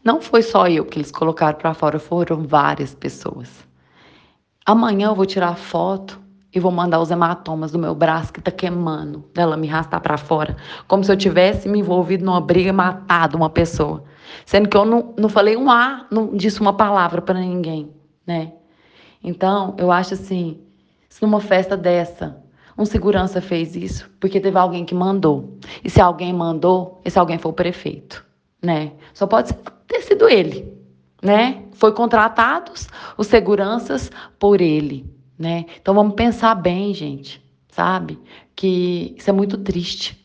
Não foi só eu que eles colocaram para fora, foram várias pessoas. Amanhã eu vou tirar foto e vou mandar os hematomas do meu braço que tá queimando, dela me arrastar para fora, como se eu tivesse me envolvido numa briga e matado uma pessoa. Sendo que eu não falei um A, não disse uma palavra para ninguém, né? Então, eu acho assim, se numa festa dessa, um segurança fez isso, porque teve alguém que mandou. E se alguém mandou, esse alguém foi o prefeito, né? Só pode ter sido ele, né? Foi contratados os seguranças por ele, né? Então vamos pensar bem, gente, sabe? Que isso é muito triste.